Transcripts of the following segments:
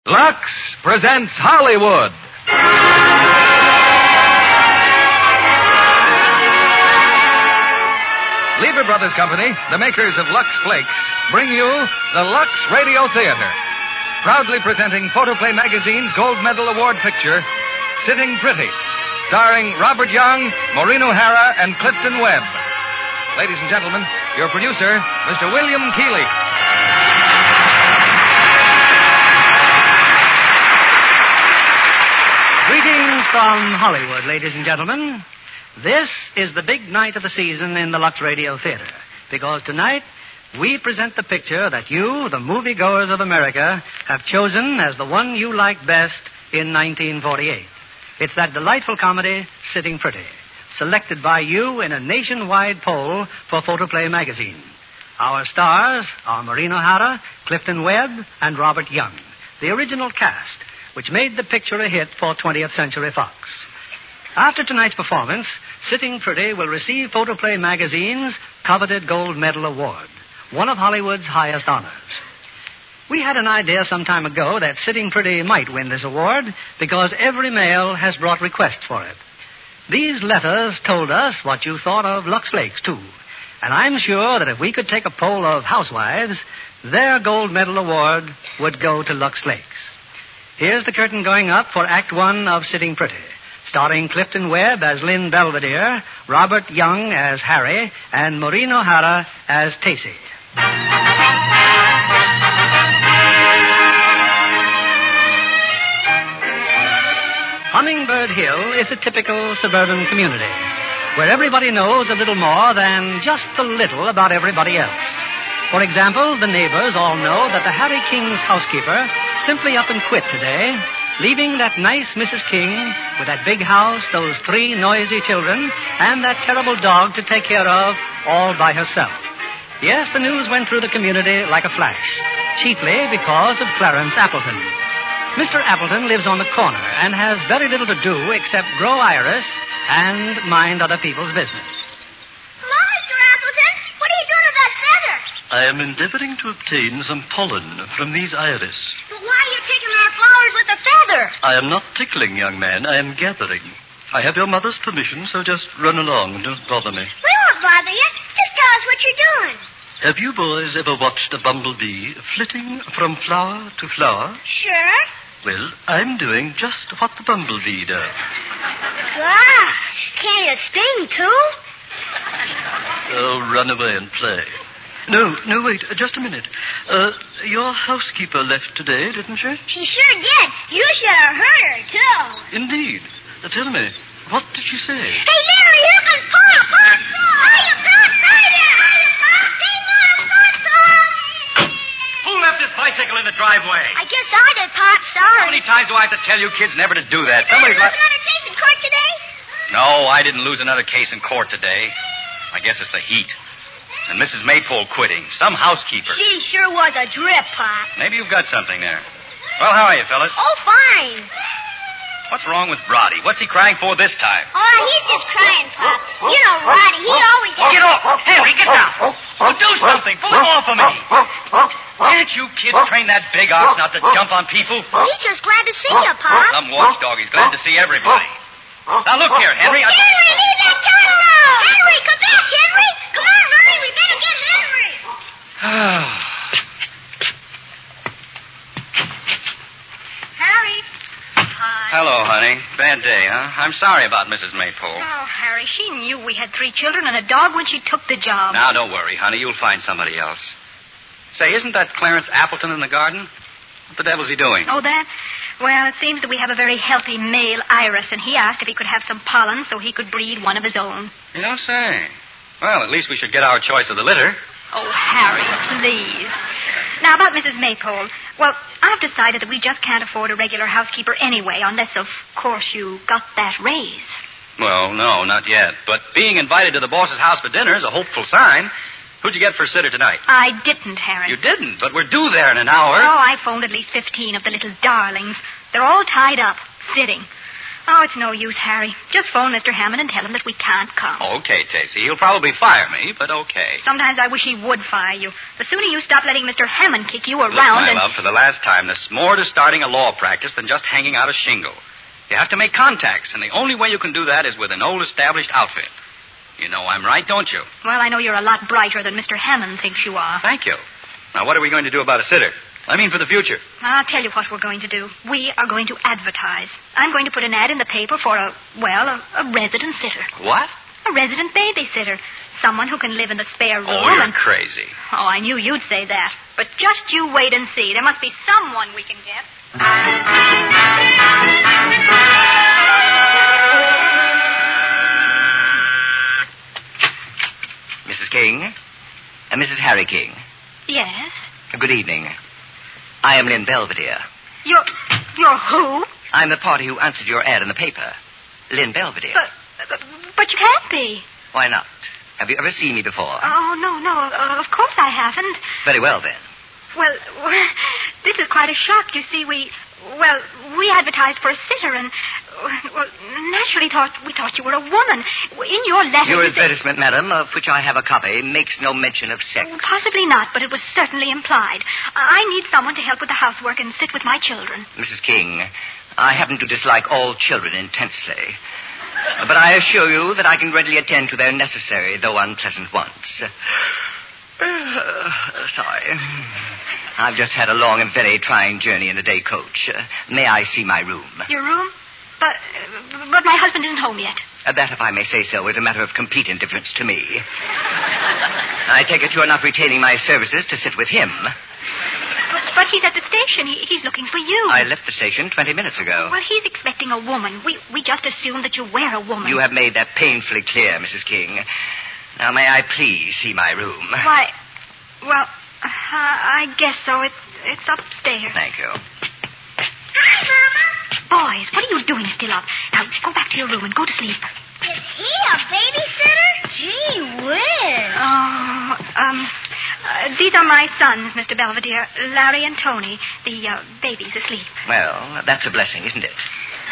Lux presents Hollywood. Lever Brothers Company, the makers of Lux Flakes, bring you the Lux Radio Theater. Proudly presenting Photoplay Magazine's Gold Medal Award picture, Sitting Pretty, starring Robert Young, Maureen O'Hara, and Clifton Webb. Ladies and gentlemen, your producer, Mr. William Keighley. Greetings from Hollywood, ladies and gentlemen. This is the big night of the season in the Lux Radio Theater, because tonight we present the picture that you, the moviegoers of America, have chosen as the one you like best in 1948. It's that delightful comedy, Sitting Pretty, selected by you in a nationwide poll for Photoplay Magazine. Our stars are Maureen O'Hara, Clifton Webb, and Robert Young, the original cast, which made the picture a hit for 20th Century Fox. After tonight's performance, Sitting Pretty will receive Photoplay Magazine's coveted Gold Medal Award, one of Hollywood's highest honors. We had an idea some time ago that Sitting Pretty might win this award because every mail has brought requests for it. These letters told us what you thought of Lux Flakes, too. And I'm sure that if we could take a poll of housewives, their Gold Medal Award would go to Lux Flakes. Here's the curtain going up for Act One of Sitting Pretty, starring Clifton Webb as Lynn Belvedere, Robert Young as Harry, and Maureen O'Hara as Tacy. Hummingbird Hill is a typical suburban community where everybody knows a little more than just a little about everybody else. For example, the neighbors all know that the Harry King's housekeeper simply up and quit today, leaving that nice Mrs. King with that big house, those 3 noisy children, and that terrible dog to take care of all by herself. Yes, the news went through the community like a flash, chiefly because of Clarence Appleton. Mr. Appleton lives on the corner and has very little to do except grow iris and mind other people's business. Hello, Mr. Appleton. What are you doing with that feather? I am endeavoring to obtain some pollen from these iris. But why are you taking our flowers with the feather? I am not tickling, young man. I am gathering. I have your mother's permission, so just run along and don't bother me. We won't bother you. Just tell us what you're doing. Have you boys ever watched a bumblebee flitting from flower to flower? Sure. Well, I'm doing just what the bumblebee does. Gosh, can you sting, too? Oh, run away and play. No, wait, just a minute. Your housekeeper left today, didn't she? She sure did. You should have heard her, too. Indeed. Tell me, what did she say? Hey, Larry, here comes Pop. Pop! Hiya, Pop! Hiya, Pop! Hey, Mom, Pop's on! Who left his bicycle in the driveway? I guess I did, Pop. Sorry. How many times do I have to tell you kids never to do that? Did Somebody's you lose another case in court today? No, I didn't lose another case in court today. I guess it's the heat. And Mrs. Maypole quitting. Some housekeeper. She sure was a drip, Pop. Maybe you've got something there. Well, how are you, fellas? Oh, fine. What's wrong with Roddy? What's he crying for this time? Oh, he's just crying, Pop. You know, Roddy, he always has... Get off! Henry, get down! Well, do something! Pull him off of me! Can't you kids train that big ox not to jump on people? He's just glad to see you, Pop. Some watchdog. He's glad to see everybody. Now, look here, Henry. Henry, leave that cat alone! Henry, come back, Henry! Come on, hurry, we better get Henry! Harry. Hi. Hello, honey. Bad day, huh? I'm sorry about Mrs. Maypole. Oh, Harry, she knew we had 3 children and a dog when she took the job. Now, don't worry, honey. You'll find somebody else. Say, isn't that Clarence Appleton in the garden? What the devil's he doing? Oh, that? Well, it seems that we have a very healthy male iris, and he asked if he could have some pollen so he could breed one of his own. You don't say. Well, at least we should get our choice of the litter. Oh, Harry, please. Now, about Mrs. Maypole. Well, I've decided that we just can't afford a regular housekeeper anyway, unless, of course, you got that raise. Well, no, not yet. But being invited to the boss's house for dinner is a hopeful sign. Who'd you get for sitter tonight? I didn't, Harry. You didn't, but we're due there in an hour. Oh, I phoned at least 15 of the little darlings. They're all tied up, sitting. Oh, it's no use, Harry. Just phone Mr. Hammond and tell him that we can't come. Okay, Tacy. He'll probably fire me, but okay. Sometimes I wish he would fire you. The sooner you stop letting Mr. Hammond kick you around Look, my love, for the last time, there's more to starting a law practice than just hanging out a shingle. You have to make contacts, and the only way you can do that is with an old established outfit. You know I'm right, don't you? Well, I know you're a lot brighter than Mr. Hammond thinks you are. Thank you. Now, what are we going to do about a sitter? I mean, for the future. I'll tell you what we're going to do. We are going to advertise. I'm going to put an ad in the paper for a resident sitter. What? A resident babysitter. Someone who can live in the spare room. Oh, you're crazy. Oh, I knew you'd say that. But just you wait and see. There must be someone we can get. Mrs. King? Mrs. Harry King? Yes? Good evening. I am Lynn Belvedere. You're who? I'm the party who answered your ad in the paper. Lynn Belvedere. But you can't be. Why not? Have you ever seen me before? Oh, no. Of course I haven't. Very well, then. Well, this is quite a shock. You see, we advertised for a sitter and, naturally we thought you were a woman. In your letter... Your advertisement, madam, of which I have a copy, makes no mention of sex. Possibly not, but it was certainly implied. I need someone to help with the housework and sit with my children. Mrs. King, I happen to dislike all children intensely. But I assure you that I can readily attend to their necessary, though unpleasant wants. Sorry. I've just had a long and very trying journey in the day coach. May I see my room? Your room? But my husband isn't home yet. That, if I may say so, is a matter of complete indifference to me. I take it you're not retaining my services to sit with him. But he's at the station. He's looking for you. I left the station 20 minutes ago. Well, he's expecting a woman. We just assumed that you were a woman. You have made that painfully clear, Mrs. King. Now, may I please see my room? Why, well, I guess so. It's upstairs. Thank you. Hi, Mama. Boys, what are you doing still up? Now, go back to your room and go to sleep. Is he a babysitter? Gee whiz. These are my sons, Mr. Belvedere, Larry and Tony. The baby's asleep. Well, that's a blessing, isn't it?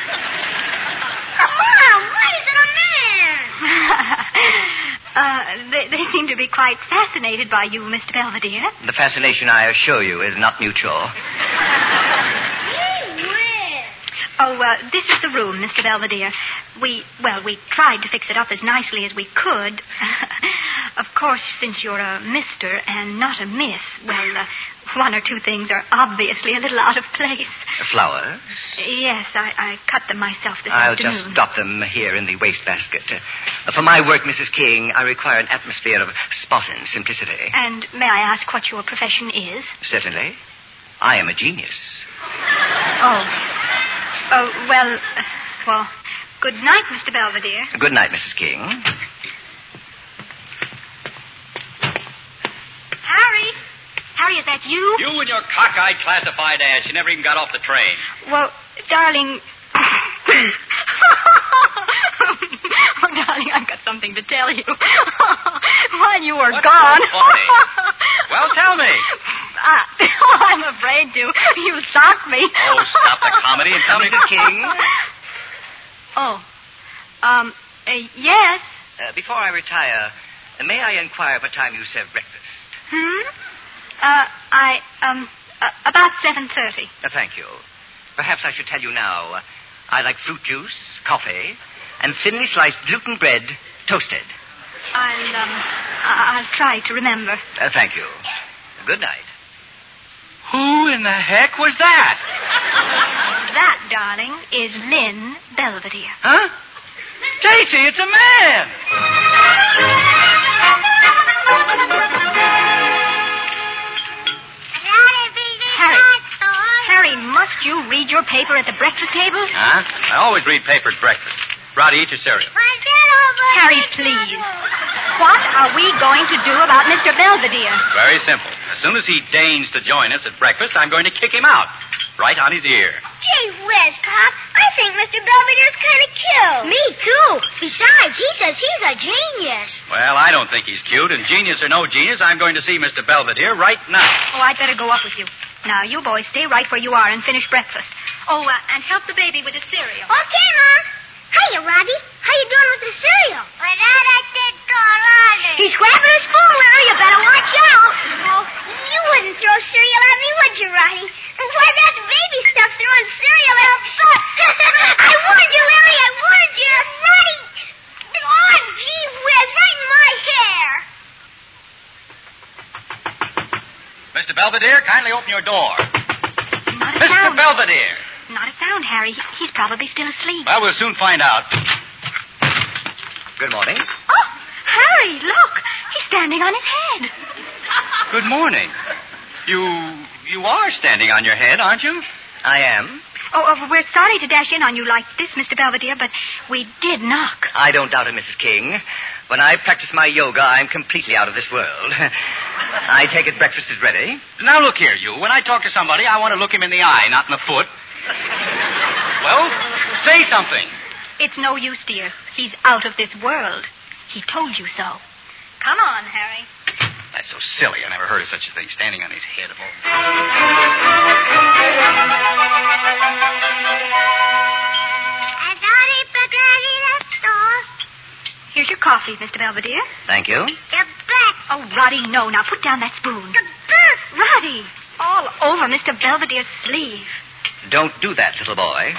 Mom, why is it a man? They seem to be quite fascinated by you, Mr. Belvedere. The fascination, I assure you, is not mutual. Gee whiz. Oh, this is the room, Mr. Belvedere. We tried to fix it up as nicely as we could. Of course, since you're a Mr. and not a Miss, one or two things are obviously a little out of place. Flowers? Yes, I cut them myself this I'll afternoon. just drop them here in the wastebasket. For my work, Mrs. King, I require an atmosphere of spot and simplicity. And may I ask what your profession is? Certainly. I am a genius. Oh, well, good night, Mr. Belvedere. Good night, Mrs. King. Harry, is that you? You and your cockeyed classified ass. You never even got off the train. Well, darling... Oh, darling, I've got something to tell you. While you were What's gone... so funny? Well, tell me. I'm afraid to. You socked me. Oh, stop the comedy and tell me, Mrs. King? Yes? Before I retire, may I inquire what time you serve breakfast? About 7:30. Thank you. Perhaps I should tell you now. I like fruit juice, coffee, and thinly sliced gluten bread, toasted. I'll try to remember. Thank you. Good night. Who in the heck was that? That, darling, is Lynn Belvedere. Huh? Tacy, it's a man! Harry, must you read your paper at the breakfast table? Huh? I always read paper at breakfast. Roddy, eat your cereal. Harry, please. What are we going to do about Mr. Belvedere? Very simple. As soon as he deigns to join us at breakfast, I'm going to kick him out. Right on his ear. Gee whiz, Pop. I think Mr. Belvedere's kind of cute. Me, too. Besides, he says he's a genius. Well, I don't think he's cute, and genius or no genius, I'm going to see Mr. Belvedere right now. Oh, I'd better go up with you. Now, you boys stay right where you are and finish breakfast. Oh, and help the baby with the cereal. Okay, Mom. Hiya, Roddy. How you doing with the cereal? Without a Roddy. He's grabbing a spoon, Larry. You better watch out. Oh, you wouldn't throw cereal at me, would you, Roddy? Why, that's baby stuff throwing cereal at a butt. I warned you, Larry. I warned you. Roddy. Oh, gee whiz. Right in my hair. Mr. Belvedere, kindly open your door. Not a Mr. sound. Belvedere. Not a sound, Harry. He's probably still asleep. Well, we'll soon find out. Good morning. Oh, Harry, look. He's standing on his head. Good morning. You are standing on your head, aren't you? I am. Oh, we're sorry to dash in on you like this, Mr. Belvedere, but we did knock. I don't doubt it, Mrs. King. When I practice my yoga, I'm completely out of this world. I take it breakfast is ready. Now, look here, you. When I talk to somebody, I want to look him in the eye, not in the foot. Well, say something. It's no use, dear. He's out of this world. He told you so. Come on, Harry. That's so silly. I never heard of such a thing, standing on his head of all. Here's your coffee, Mr. Belvedere. Thank you. Oh, Roddy, no. Now put down that spoon. Roddy, all over Mr. Belvedere's sleeve. Don't do that, little boy.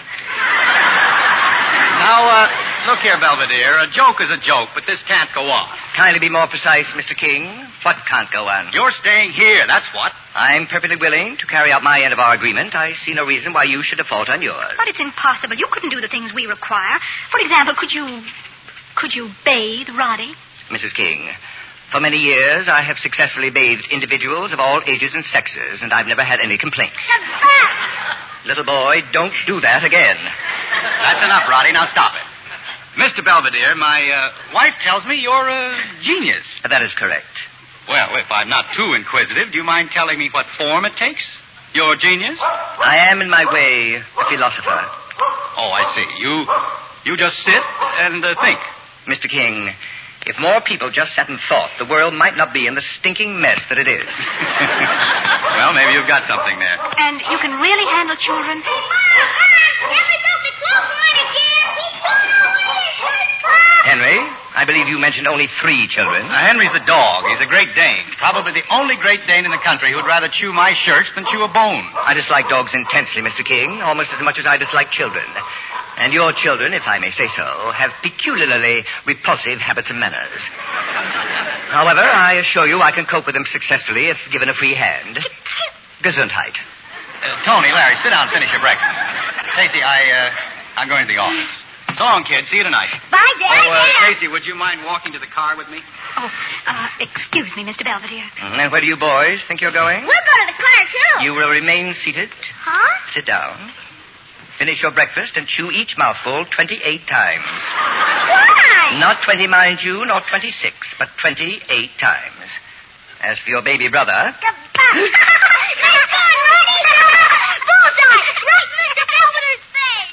Now, look here, Belvedere. A joke is a joke, but this can't go on. Kindly be more precise, Mr. King. What can't go on? You're staying here, that's what. I'm perfectly willing to carry out my end of our agreement. I see no reason why you should default on yours. But it's impossible. You couldn't do the things we require. For example, could you bathe Roddy? Mrs. King, for many years I have successfully bathed individuals of all ages and sexes, and I've never had any complaints. Little boy, don't do that again. That's enough, Roddy. Now stop it. Mr. Belvedere, my wife tells me you're a genius. That is correct. Well, if I'm not too inquisitive, do you mind telling me what form it takes? Your genius? I am, in my way, a philosopher. Oh, I see. You just sit and think. Mr. King, if more people just sat and thought, the world might not be in the stinking mess that it is. Well, maybe you've got something there. And you can really handle children? Henry, I believe you mentioned only 3 children. Henry's the dog. He's a Great Dane. Probably the only Great Dane in the country who'd rather chew my shirts than chew a bone. I dislike dogs intensely, Mr. King, almost as much as I dislike children. And your children, if I may say so, have peculiarly repulsive habits and manners. However, I assure you I can cope with them successfully if given a free hand. Gesundheit. Tony, Larry, sit down and finish your breakfast. Stacy, I'm going to the office. So long, kid. See you tonight. Bye, Dad. Stacy, would you mind walking to the car with me? Oh, excuse me, Mr. Belvedere. And where do you boys think you're going? We'll go to the car, too. You will remain seated. Huh? Sit down. Finish your breakfast and chew each mouthful 28 times. Why? Not 20, mind you, nor 26, but 28 times. As for your baby brother... Nice going, Roddy. Bullseye. Right in Mr. Belvedere's face.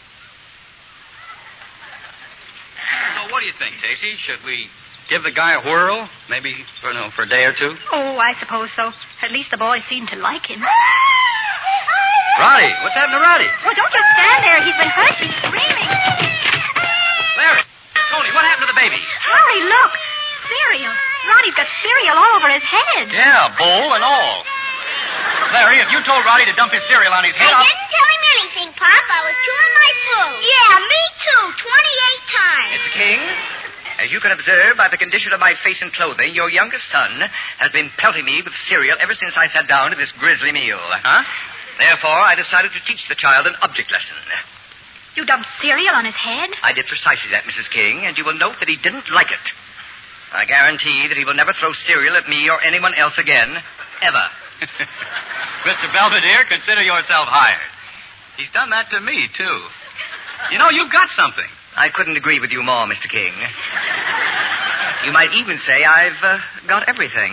So what do you think, Stacy? Should we give the guy a whirl? Maybe, for a day or two? Oh, I suppose so. At least the boys seem to like him. Roddy, what's happened to Roddy? Oh, don't just stand there. He's been hurt. He's screaming. Larry, Tony, what happened to the baby? Harry, look. Cereal. Roddy's got cereal all over his head. Yeah, bowl and all. Larry, if you told Roddy to dump his cereal on his head, I didn't tell him anything, Pop. I was chewing my food. Yeah, me too. 28 times. Mr. King, as you can observe by the condition of my face and clothing, your youngest son has been pelting me with cereal ever since I sat down to this grisly meal. Huh? Therefore, I decided to teach the child an object lesson. You dumped cereal on his head? I did precisely that, Mrs. King, and you will note that he didn't like it. I guarantee that he will never throw cereal at me or anyone else again, ever. Mr. Belvedere, consider yourself hired. He's done that to me, too. You know, you've got something. I couldn't agree with you more, Mr. King. You might even say I've got everything.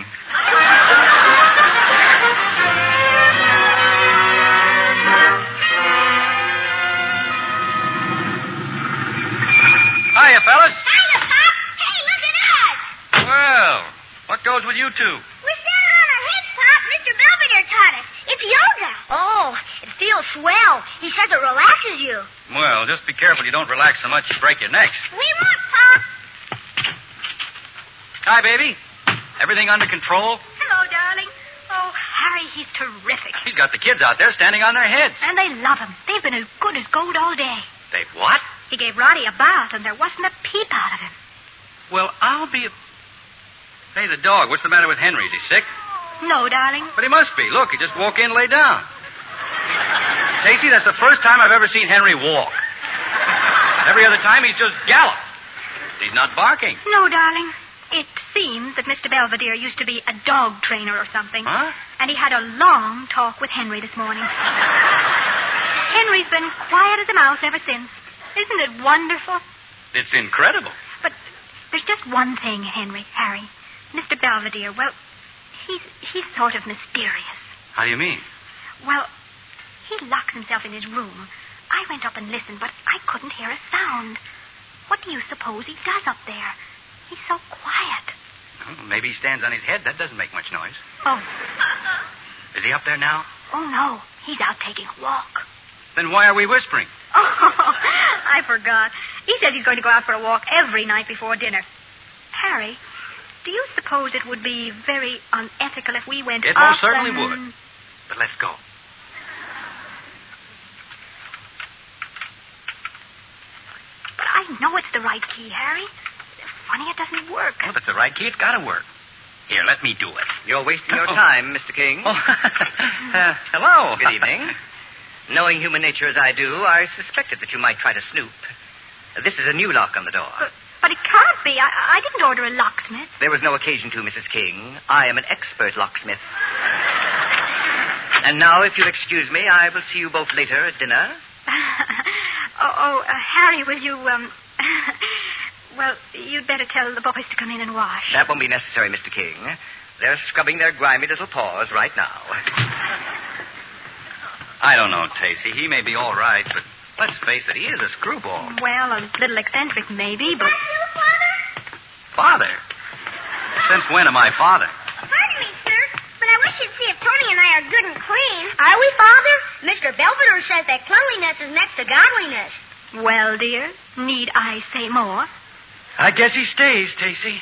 Hiya, fellas. Hiya, Pop. Hey, look at us. Well, what goes with you two? We're standing on our heads, Pop. Mr. Belvedere taught us. It's yoga. Oh, it feels swell. He says it relaxes you. Well, just be careful you don't relax so much you break your necks. We won't, Pop. Hi, baby. Everything under control? Hello, darling. Oh, Harry, he's terrific. He's got the kids out there standing on their heads. And they love him. They've been as good as gold all day. They've what? He gave Roddy a bath, and there wasn't a peep out of him. Well, I'll be... Hey, the dog. What's the matter with Henry? Is he sick? No, darling. But he must be. Look, he just walked in and lay down. Stacy, that's the first time I've ever seen Henry walk. Every other time he's just galloped. He's not barking. No, darling. It seems that Mr. Belvedere used to be a dog trainer or something. Huh? And he had a long talk with Henry this morning. Henry's been quiet as a mouse ever since. Isn't it wonderful? It's incredible. But there's just one thing, Harry. Mr. Belvedere, well, he's sort of mysterious. How do you mean? Well, he locks himself in his room. I went up and listened, but I couldn't hear a sound. What do you suppose he does up there? He's so quiet. Well, maybe he stands on his head. That doesn't make much noise. Oh. Is he up there now? Oh, no. He's out taking a walk. Then why are we whispering? Oh, I forgot. He says he's going to go out for a walk every night before dinner. Harry, do you suppose it would be very unethical if we went It up most certainly and... would. But let's go. But I know it's the right key, Harry. Funny it doesn't work. Well, if it's the right key, it's got to work. Here, let me do it. You're wasting your time, Mr. King. Oh. Hello. Good evening. Knowing human nature as I do, I suspected that you might try to snoop. This is a new lock on the door. But it can't be. I didn't order a locksmith. There was no occasion to, Mrs. King. I am an expert locksmith. And now, if you'll excuse me, I will see you both later at dinner. Harry, will you, Well, you'd better tell the boys to come in and wash. That won't be necessary, Mr. King. They're scrubbing their grimy little paws right now. I don't know, Tacy. He may be all right, but let's face it, he is a screwball. Well, a little eccentric, maybe, but... Father? Since when am I father? Pardon me, sir, but I wish you'd see if Tony and I are good and clean. Are we, Father? Mr. Belvedere says that cleanliness is next to godliness. Well, dear, need I say more? I guess he stays, Tacy.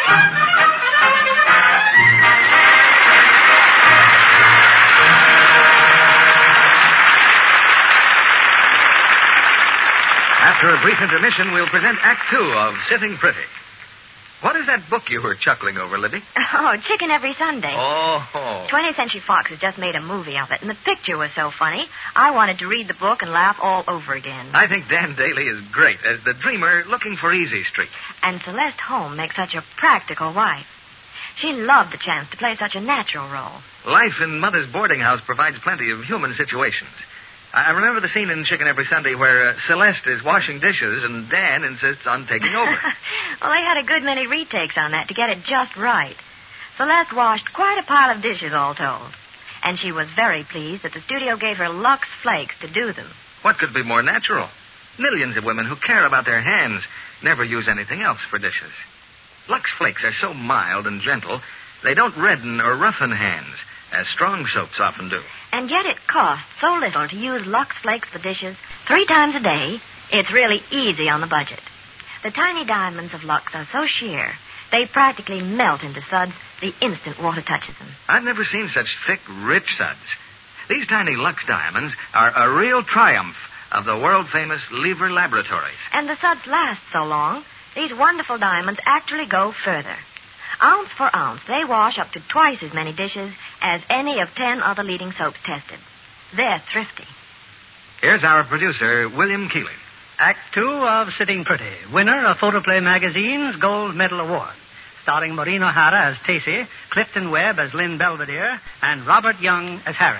After a brief intermission, we'll present Act 2 of Sitting Pretty. What is that book you were chuckling over, Libby? Oh, Chicken Every Sunday. Oh. 20th Century Fox has just made a movie of it, and the picture was so funny, I wanted to read the book and laugh all over again. I think Dan Daly is great as the dreamer looking for Easy Street. And Celeste Holm makes such a practical wife. She loved the chance to play such a natural role. Life in Mother's boarding house provides plenty of human situations. I remember the scene in Chicken Every Sunday where Celeste is washing dishes and Dan insists on taking over. Well, they had a good many retakes on that to get it just right. Celeste washed quite a pile of dishes, all told. And she was very pleased that the studio gave her Lux Flakes to do them. What could be more natural? Millions of women who care about their hands never use anything else for dishes. Lux Flakes are so mild and gentle, they don't redden or roughen hands, as strong soaps often do. And yet it costs so little to use Lux Flakes for dishes 3 times a day, it's really easy on the budget. The tiny diamonds of Lux are so sheer, they practically melt into suds the instant water touches them. I've never seen such thick, rich suds. These tiny Lux diamonds are a real triumph of the world-famous Lever Laboratories. And the suds last so long, these wonderful diamonds actually go further. Ounce for ounce, they wash up to twice as many dishes as any of 10 other leading soaps tested. They're thrifty. Here's our producer, William Keeling. Act 2 of Sitting Pretty, winner of Photoplay Magazine's Gold Medal Award. Starring Maureen O'Hara as Tacy, Clifton Webb as Lynn Belvedere, and Robert Young as Harry.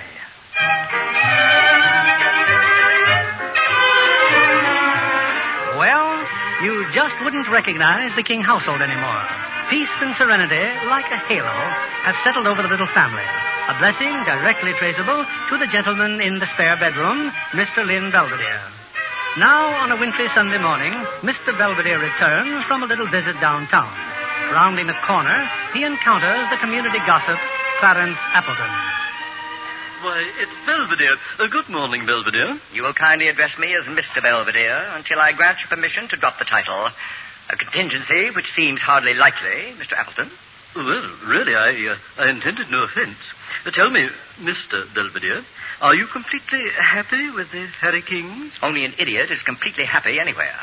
Well, you just wouldn't recognize the King household anymore. Peace and serenity, like a halo, have settled over the little family. A blessing directly traceable to the gentleman in the spare bedroom, Mr. Lynn Belvedere. Now, on a wintry Sunday morning, Mr. Belvedere returns from a little visit downtown. Rounding a corner, he encounters the community gossip, Clarence Appleton. Why, it's Belvedere. Good morning, Belvedere. You will kindly address me as Mr. Belvedere until I grant you permission to drop the title. A contingency which seems hardly likely, Mr. Appleton. Well, really, I intended no offense. Tell me, Mr. Belvedere, are you completely happy with the Harry Kings? Only an idiot is completely happy anywhere.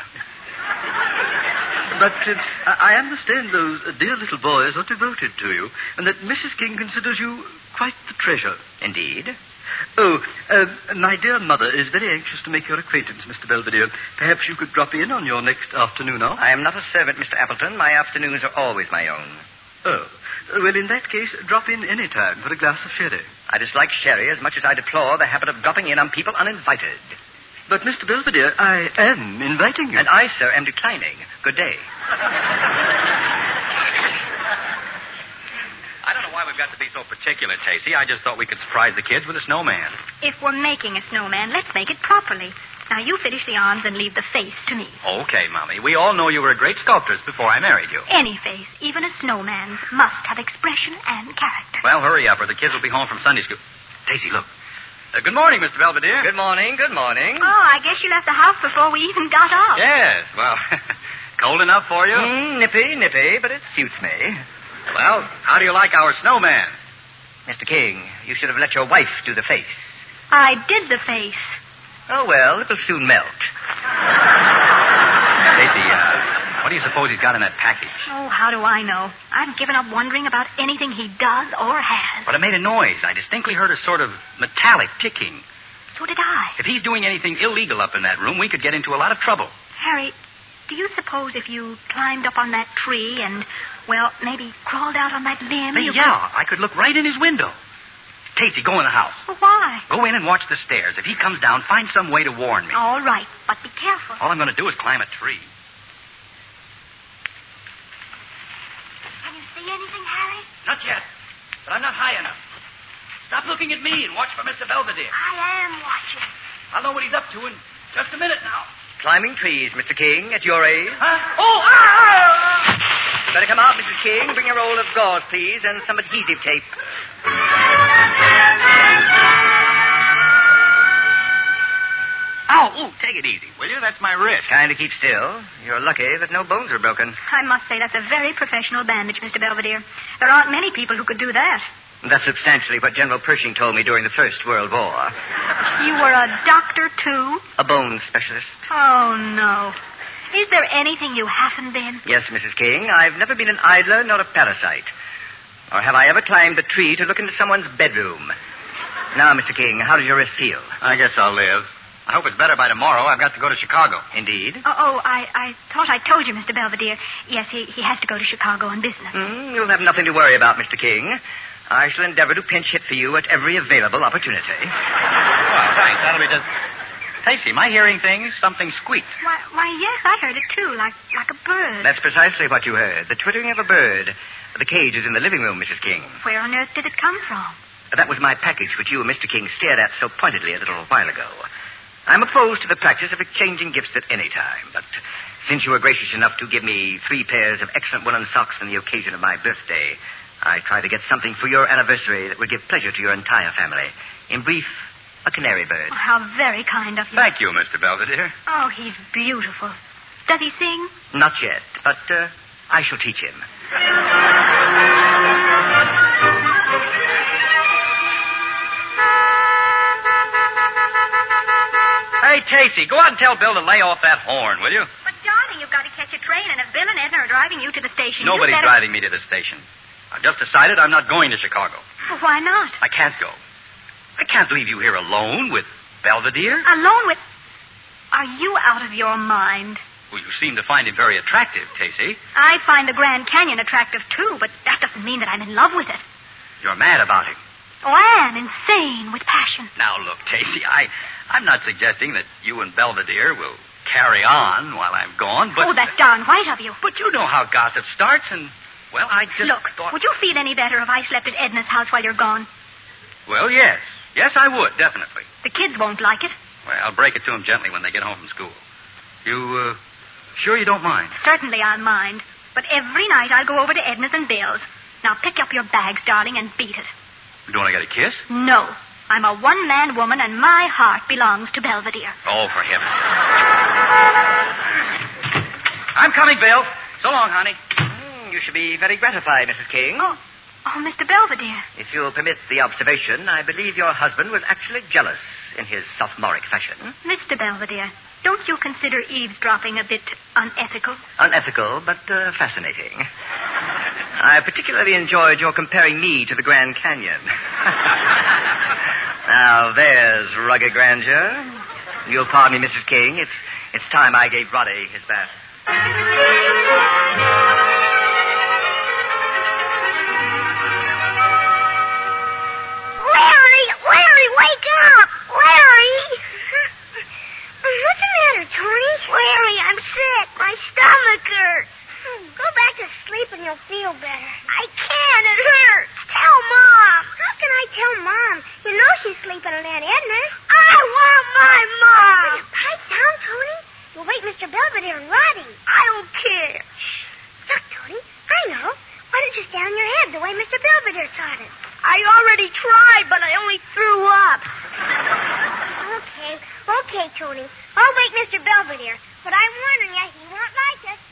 But I understand those dear little boys are devoted to you, and that Mrs. King considers you quite the treasure. Indeed. Oh, my dear mother is very anxious to make your acquaintance, Mr. Belvedere. Perhaps you could drop in on your next afternoon off? I am not a servant, Mr. Appleton. My afternoons are always my own. Oh. Well, in that case, drop in any time for a glass of sherry. I dislike sherry as much as I deplore the habit of dropping in on people uninvited. But, Mr. Belvedere, I am inviting you. And I, sir, am declining. Good day. I don't know why we've got to be so particular, Tacey. I just thought we could surprise the kids with a snowman. If we're making a snowman, let's make it properly. Now, you finish the arms and leave the face to me. Okay, Mommy. We all know you were a great sculptress before I married you. Any face, even a snowman's, must have expression and character. Well, hurry up, or the kids will be home from Sunday school. Tacey, look. Good morning, Mr. Belvedere. Good morning, good morning. Oh, I guess you left the house before we even got up. Yes, well, cold enough for you? Nippy, but it suits me. Well, how do you like our snowman? Mr. King, you should have let your wife do the face. I did the face. Oh, well, it will soon melt. Tacey, what do you suppose he's got in that package? Oh, how do I know? I've given up wondering about anything he does or has. But it made a noise. I distinctly heard a sort of metallic ticking. So did I. If he's doing anything illegal up in that room, we could get into a lot of trouble. Harry, do you suppose if you climbed up on that tree and, well, maybe crawled out on that limb... I could look right in his window. Tacey, go in the house. Well, why? Go in and watch the stairs. If he comes down, find some way to warn me. All right, but be careful. All I'm going to do is climb a tree. Can you see anything, Harry? Not yet, but I'm not high enough. Stop looking at me and watch for Mr. Belvedere. I am watching. I'll know what he's up to in just a minute now. Climbing trees, Mr. King, at your age. Huh? Oh! Ah! Better come out, Mrs. King. Bring a roll of gauze, please, and some adhesive tape. Ow! Ooh, take it easy, will you? That's my wrist. Kind of keep still. You're lucky that no bones are broken. I must say that's a very professional bandage, Mr. Belvedere. There aren't many people who could do that. That's substantially what General Pershing told me during the First World War. You were a doctor, too? A bone specialist. Oh, no. Is there anything you haven't been? Yes, Mrs. King. I've never been an idler nor a parasite. Or have I ever climbed a tree to look into someone's bedroom? Now, Mr. King, how does your wrist feel? I guess I'll live. I hope it's better by tomorrow. I've got to go to Chicago. Indeed? I thought I told you, Mr. Belvedere. Yes, he has to go to Chicago on business. You'll have nothing to worry about, Mr. King. I shall endeavor to pinch hit for you at every available opportunity. Well, thanks. That'll be just... Tacey, am I hearing things? Something squeaked. Why, yes, I heard it, too, like a bird. That's precisely what you heard. The twittering of a bird. The cage is in the living room, Mrs. King. Where on earth did it come from? That was my package, which you and Mr. King stared at so pointedly a little while ago. I'm opposed to the practice of exchanging gifts at any time, but since you were gracious enough to give me 3 pairs of excellent woolen socks on the occasion of my birthday, I try to get something for your anniversary that would give pleasure to your entire family. In brief, a canary bird. Oh, how very kind of you. Thank you, Mr. Belvedere. Oh, he's beautiful. Does he sing? Not yet, but I shall teach him. Hey, Tacey, go out and tell Bill to lay off that horn, will you? But, darling, you've got to catch a train, and if Bill and Edna are driving you to the station... Nobody's driving me to the station. I've just decided I'm not going to Chicago. Well, why not? I can't go. I can't leave you here alone with Belvedere. Alone with... Are you out of your mind? Well, you seem to find him very attractive, Tacey. I find the Grand Canyon attractive, too, but that doesn't mean that I'm in love with it. You're mad about him. Oh, I am insane with passion. Now, look, Tacey, I'm not suggesting that you and Belvedere will carry on while I'm gone, but... Oh, that's darn white of you. But you know how gossip starts, and, well, I just Look, thought... would you feel any better if I slept at Edna's house while you're gone? Well, yes. Yes, I would, definitely. The kids won't like it. Well, I'll break it to them gently when they get home from school. You, sure you don't mind? Certainly I'll mind. But every night I'll go over to Edna's and Bill's. Now pick up your bags, darling, and beat it. You don't want to get a kiss? No. I'm a one-man woman, and my heart belongs to Belvedere. Oh, for heaven's sake. I'm coming, Bill. So long, honey. You should be very gratified, Mrs. King. Oh, Mr. Belvedere. If you'll permit the observation, I believe your husband was actually jealous in his sophomoric fashion. Mr. Belvedere, don't you consider eavesdropping a bit unethical? Unethical, but fascinating. I particularly enjoyed your comparing me to the Grand Canyon. Now, there's rugged grandeur. You'll pardon me, Mrs. King. It's time I gave Roddy his bath. Larry, wake up! Larry! What's the matter, Tony? Larry, I'm sick. My stomach hurts. Go back to sleep and you'll feel better. I can't. It hurts. Tell Mom. How can I tell Mom? You know she's sleeping in Aunt Edna's. I want my Mom. Will you pipe down, Tony? You'll wake Mr. Belvedere and Roddy. I don't care. Shh. Look, Tony, I know. Why don't you stand on your head the way Mr. Belvedere taught it? I already tried, but I only threw up. Okay, Tony. I'll wake Mr. Belvedere, but I'm warning you, he won't like it.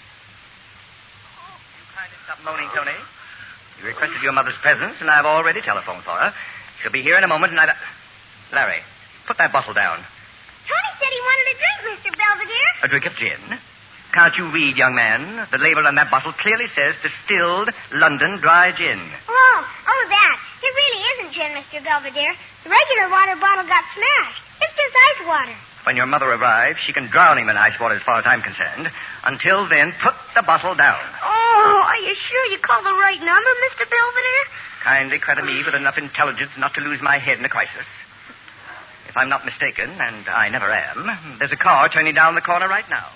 Kindly stop moaning, Tony. You requested your mother's presence, and I've already telephoned for her. She'll be here in a moment, and Larry, put that bottle down. Tony said he wanted a drink, Mr. Belvedere. A drink of gin? Can't you read, young man? The label on that bottle clearly says distilled London dry gin. Oh, that. It really isn't gin, Mr. Belvedere. The regular water bottle got smashed. It's just ice water. When your mother arrives, she can drown him in ice water as far as I'm concerned. Until then, put the bottle down. Oh, are you sure you called the right number, Mr. Belvedere? Kindly credit me with enough intelligence not to lose my head in a crisis. If I'm not mistaken, and I never am, there's a car turning down the corner right now.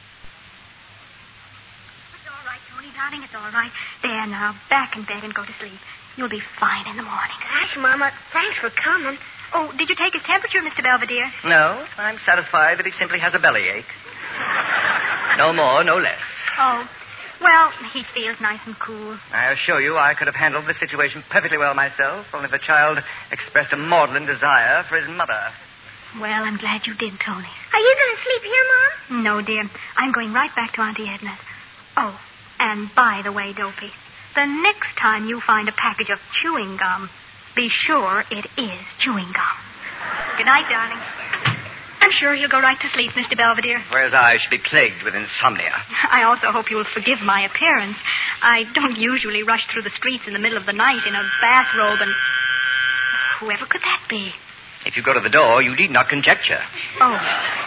It's all right, Tony, darling. It's all right. There now, back in bed and go to sleep. You'll be fine in the morning. Gosh, Mama, thanks for coming. Oh, did you take his temperature, Mr. Belvedere? No, I'm satisfied that he simply has a bellyache. No more, no less. Oh, well, he feels nice and cool. I assure you I could have handled the situation perfectly well myself, only the child expressed a maudlin desire for his mother. Well, I'm glad you did, Tony. Are you going to sleep here, Mom? No, dear. I'm going right back to Auntie Edna's. Oh, and by the way, Dopey, the next time you find a package of chewing gum, be sure it is chewing gum. Good night, darling. I'm sure he'll go right to sleep, Mr. Belvedere. Whereas I should be plagued with insomnia. I also hope you'll forgive my appearance. I don't usually rush through the streets in the middle of the night in a bathrobe and... Whoever could that be? If you go to the door, you need not conjecture. Oh.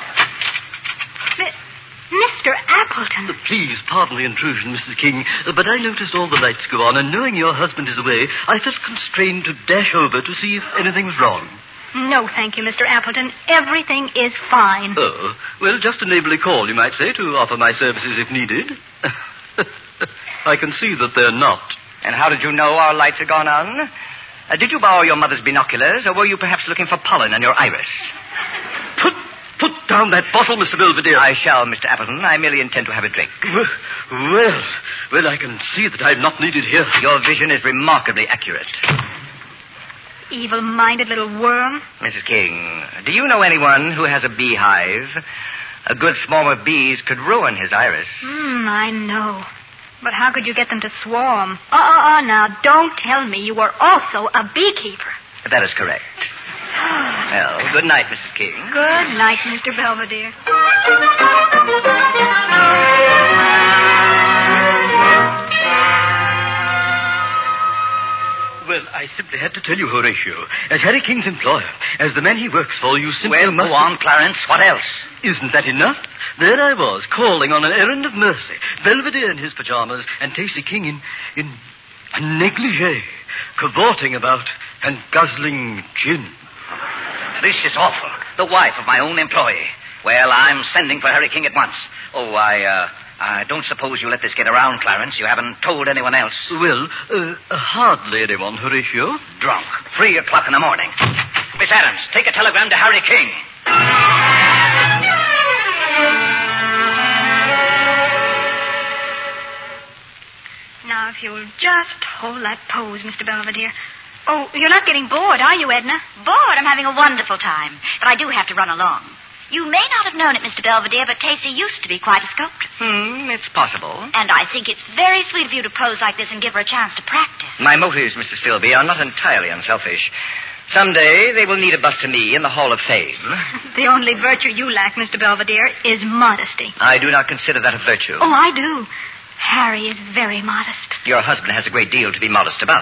Mr. Appleton. Please pardon the intrusion, Mrs. King, but I noticed all the lights go on, and knowing your husband is away, I felt constrained to dash over to see if anything was wrong. No, thank you, Mr. Appleton. Everything is fine. Oh, well, just a neighborly call, you might say, to offer my services if needed. I can see that they're not. And how did you know our lights had gone on? Did you borrow your mother's binoculars, or were you perhaps looking for pollen on your iris? Put down that bottle, Mr. Belvedere. I shall, Mr. Appleton. I merely intend to have a drink. Well, I can see that I'm not needed here. Your vision is remarkably accurate. Evil-minded little worm. Mrs. King, do you know anyone who has a beehive? A good swarm of bees could ruin his iris. I know. But how could you get them to swarm? Now, don't tell me you were also a beekeeper. That is correct. Well, good night, Mrs. King. Good night, Mr. Belvedere. Well, I simply had to tell you, Horatio. As Harry King's employer, as the man he works for, you simply must... Go on, Clarence. What else? Isn't that enough? There I was, calling on an errand of mercy. Belvedere in his pajamas, and Tacey King in negligee, cavorting about and guzzling gin. This is awful. The wife of my own employee. Well, I'm sending for Harry King at once. Oh, I don't suppose you let this get around, Clarence. You haven't told anyone else. Well, hardly anyone, Horatio. Drunk. 3 o'clock in the morning. Miss Adams, take a telegram to Harry King. Now, if you'll just hold that pose, Mr. Belvedere. Oh, you're not getting bored, are you, Edna? Bored? I'm having a wonderful time. But I do have to run along. You may not have known it, Mr. Belvedere, but Tacy used to be quite a sculptress. It's possible. And I think it's very sweet of you to pose like this and give her a chance to practice. My motives, Mrs. Philby, are not entirely unselfish. Someday they will need a bust of me in the Hall of Fame. The only virtue you lack, Mr. Belvedere, is modesty. I do not consider that a virtue. Oh, I do. Harry is very modest. Your husband has a great deal to be modest about.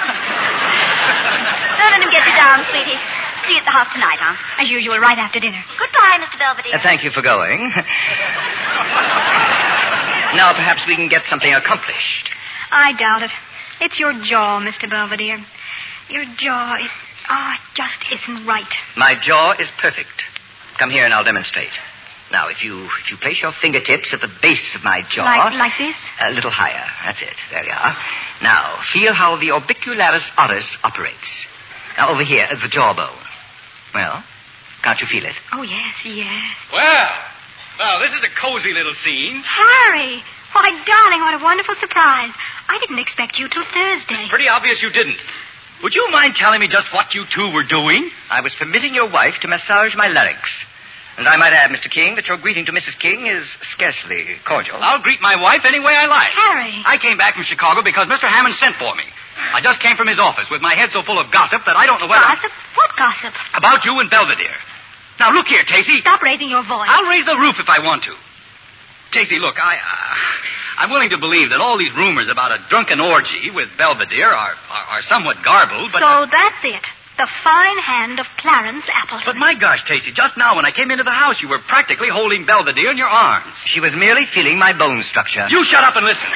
Don't let him get you down, sweetie. See you at the house tonight, huh? As usual, right after dinner. Goodbye, Mr. Belvedere. Thank you for going. Now perhaps we can get something accomplished. I doubt it. It's your jaw, Mr. Belvedere. Your jaw, it just isn't right. My jaw is perfect. Come here and I'll demonstrate. Now, if you place your fingertips at the base of my jaw... Like this? A little higher. That's it. There you are. Now, feel how the orbicularis oris operates. Now, over here, at the jawbone. Well, can't you feel it? Oh, yes. Well, this is a cozy little scene. Harry! Why, darling, what a wonderful surprise. I didn't expect you till Thursday. Pretty obvious you didn't. Would you mind telling me just what you two were doing? I was permitting your wife to massage my larynx. And I might add, Mr. King, that your greeting to Mrs. King is scarcely cordial. I'll greet my wife any way I like. Harry! I came back from Chicago because Mr. Hammond sent for me. I just came from his office with my head so full of gossip that I don't know whether... Gossip? What gossip? About you and Belvedere. Now, look here, Tacy. Stop raising your voice. I'll raise the roof if I want to. Tacy, look, I'm willing to believe that all these rumors about a drunken orgy with Belvedere are somewhat garbled, but... So that's it. The fine hand of Clarence Appleton. But my gosh, Tacy, just now when I came into the house, you were practically holding Belvedere in your arms. She was merely feeling my bone structure. You shut up and listen.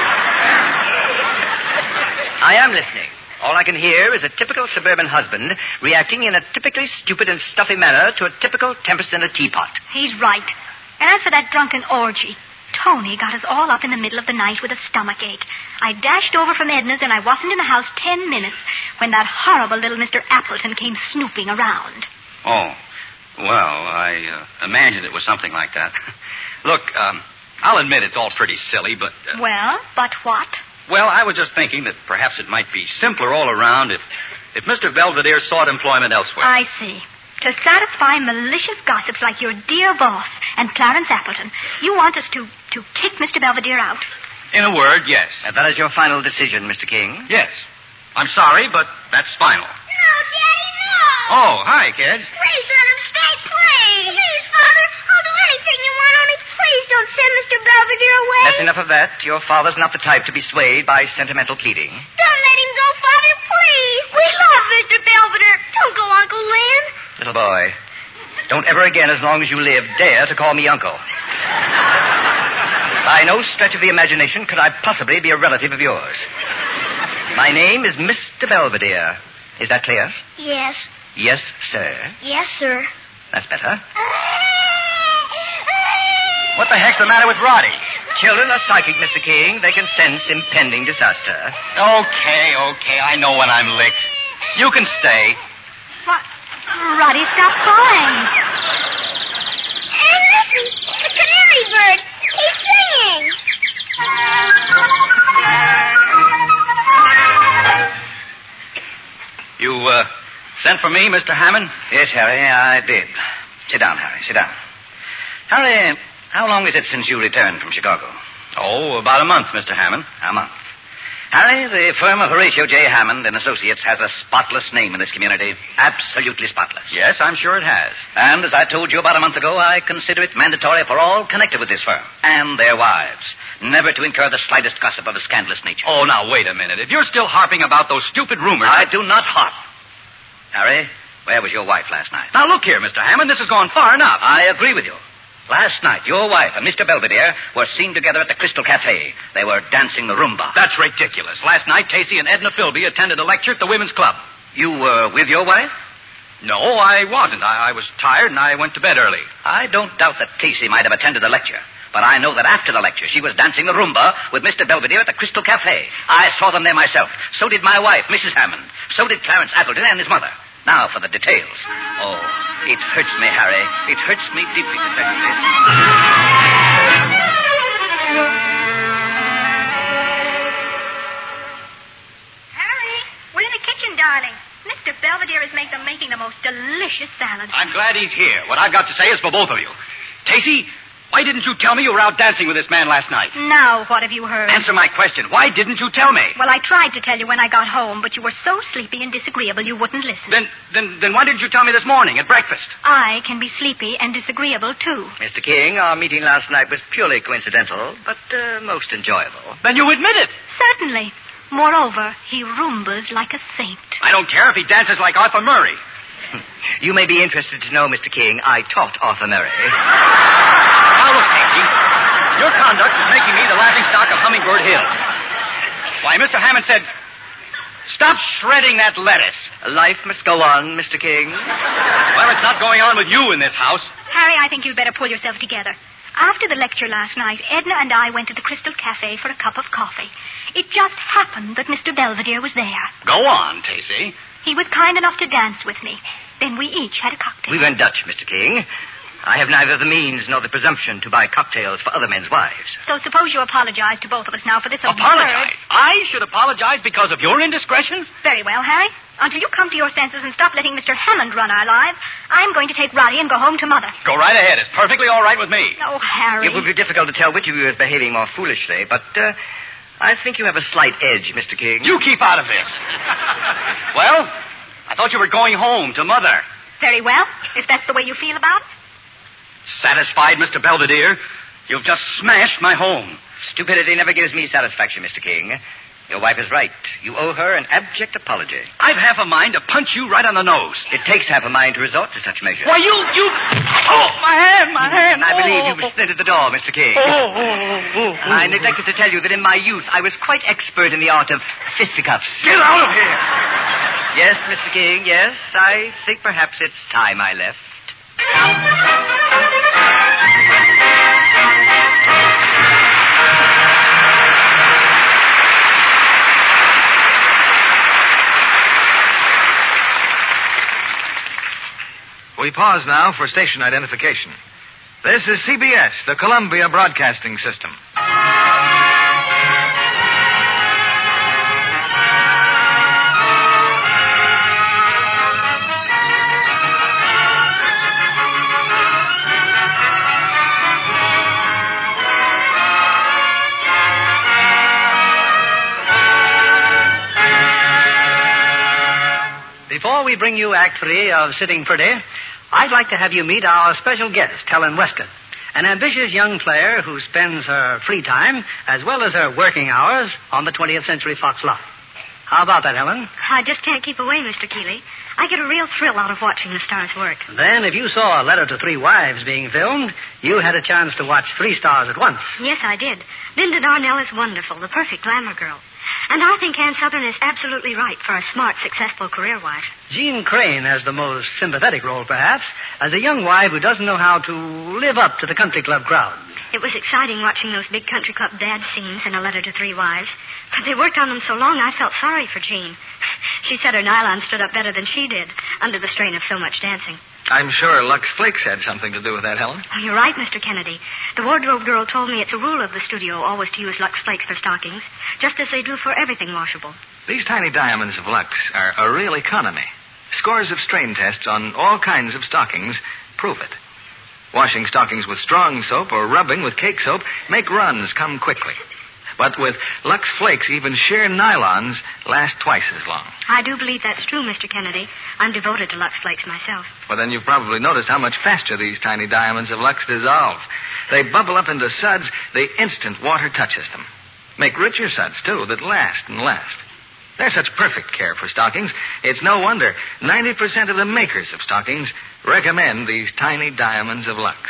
I am listening. All I can hear is a typical suburban husband reacting in a typically stupid and stuffy manner to a typical tempest in a teapot. He's right. And as for that drunken orgy, Tony got us all up in the middle of the night with a stomachache. I dashed over from Edna's and I wasn't in the house 10 minutes when that horrible little Mr. Appleton came snooping around. Oh, well, I imagined it was something like that. Look, I'll admit it's all pretty silly, but... Well, but what? Well, I was just thinking that perhaps it might be simpler all around if Mr. Belvedere sought employment elsewhere. I see. To satisfy malicious gossips like your dear boss and Clarence Appleton, you want us to kick Mr. Belvedere out. In a word, yes. And that is your final decision, Mr. King? Yes. I'm sorry, but that's final. No, Daddy, no. Oh, hi, kids. Please let him stay, please. Please, Father, I'll do anything you want, only please don't send Mr. Belvedere away. That's enough of that. Your father's not the type to be swayed by sentimental pleading. Don't let him go, Father, please. We love Mr. Belvedere. Don't go, Uncle Lynn. Little boy, don't ever again, as long as you live, dare to call me uncle. By no stretch of the imagination could I possibly be a relative of yours. My name is Mr. Belvedere. Is that clear? Yes. Yes, sir. Yes, sir. That's better. What the heck's the matter with Roddy? Children are psychic, Mr. King. They can sense impending disaster. Okay, I know when I'm licked. You can stay. What? Roddy, stop crying. And listen, the canary bird. He's singing. You, sent for me, Mr. Hammond? Yes, Harry, I did. Sit down, Harry, sit down. Harry, how long is it since you returned from Chicago? Oh, about a month, Mr. Hammond. A month. Harry, the firm of Horatio J. Hammond and Associates has a spotless name in this community. Absolutely spotless. Yes, I'm sure it has. And as I told you about a month ago, I consider it mandatory for all connected with this firm and their wives never to incur the slightest gossip of a scandalous nature. Oh, now, wait a minute. If you're still harping about those stupid rumors... I do not harp. Harry, where was your wife last night? Now, look here, Mr. Hammond. This has gone far enough. I agree with you. Last night, your wife and Mr. Belvedere were seen together at the Crystal Cafe. They were dancing the rumba. That's ridiculous. Last night, Tacy and Edna Philby attended a lecture at the Women's Club. You were with your wife? No, I wasn't. I was tired and I went to bed early. I don't doubt that Tacy might have attended the lecture. But I know that after the lecture, she was dancing the rumba with Mr. Belvedere at the Crystal Cafe. I saw them there myself. So did my wife, Mrs. Hammond. So did Clarence Appleton and his mother. Now for the details. Oh, it hurts me, Harry. It hurts me deeply to tell you this. Harry, we're in the kitchen, darling. Mr. Belvedere is making the most delicious salad. I'm glad he's here. What I've got to say is for both of you. Tacey, why didn't you tell me you were out dancing with this man last night? Now, what have you heard? Answer my question. Why didn't you tell me? Well, I tried to tell you when I got home, but you were so sleepy and disagreeable you wouldn't listen. Then why didn't you tell me this morning at breakfast? I can be sleepy and disagreeable, too. Mr. King, our meeting last night was purely coincidental, but most enjoyable. Then you admit it. Certainly. Moreover, he Roombas like a saint. I don't care if he dances like Arthur Murray. You may be interested to know, Mr. King, I taught Arthur Murray. Now, look, Casey, your conduct is making me the laughingstock of Hummingbird Hill. Why, Mr. Hammond said, stop shredding that lettuce. Life must go on, Mr. King. Well, it's not going on with you in this house. Harry, I think you'd better pull yourself together. After the lecture last night, Edna and I went to the Crystal Cafe for a cup of coffee. It just happened that Mr. Belvedere was there. Go on, Tacey. He was kind enough to dance with me. Then we each had a cocktail. We went Dutch, Mr. King. I have neither the means nor the presumption to buy cocktails for other men's wives. So suppose you apologize to both of us now for this absurd... Apologize? I should apologize because of your indiscretions? Very well, Harry. Until you come to your senses and stop letting Mr. Hammond run our lives, I'm going to take Roddy and go home to Mother. Go right ahead. It's perfectly all right with me. Oh, Harry. It would be difficult to tell which of you is behaving more foolishly, but I think you have a slight edge, Mr. King. You keep out of this. Well, I thought you were going home to Mother. Very well, if that's the way you feel about it. Satisfied, Mr. Belvedere? You've just smashed my home. Stupidity never gives me satisfaction, Mr. King. Your wife is right. You owe her an abject apology. I've half a mind to punch you right on the nose. It takes half a mind to resort to such measures. Why, you... Oh, my hand. I believe you've splintered the door, Mr. King. I neglected to tell you that in my youth I was quite expert in the art of fisticuffs. Get out of here. Yes, Mr. King, yes. I think perhaps it's time I left. We pause now for station identification. This is CBS, the Columbia Broadcasting System. Before we bring you Act 3 of Sitting Pretty, I'd like to have you meet our special guest, Helen Westcott, an ambitious young player who spends her free time as well as her working hours on the 20th Century Fox lot. How about that, Helen? I just can't keep away, Mr. Keeley. I get a real thrill out of watching the stars work. Then, if you saw A Letter to Three Wives being filmed, you had a chance to watch three stars at once. Yes, I did. Linda Darnell is wonderful, the perfect glamour girl. And I think Ann Sothern is absolutely right for a smart, successful career wife. Jean Crane has the most sympathetic role, perhaps, as a young wife who doesn't know how to live up to the country club crowd. It was exciting watching those big country club dad scenes in A Letter to Three Wives. But they worked on them so long, I felt sorry for Jean. She said her nylon stood up better than she did, under the strain of so much dancing. I'm sure Lux Flakes had something to do with that, Helen. Oh, you're right, Mr. Kennedy. The wardrobe girl told me it's a rule of the studio always to use Lux Flakes for stockings, just as they do for everything washable. These tiny diamonds of Lux are a real economy. Scores of strain tests on all kinds of stockings prove it. Washing stockings with strong soap or rubbing with cake soap make runs come quickly. But with Lux Flakes, even sheer nylons last twice as long. I do believe that's true, Mr. Kennedy. I'm devoted to Lux Flakes myself. Well, then you've probably noticed how much faster these tiny diamonds of Lux dissolve. They bubble up into suds the instant water touches them. Make richer suds, too, that last and last. They're such perfect care for stockings, it's no wonder 90% of the makers of stockings recommend these tiny diamonds of Lux.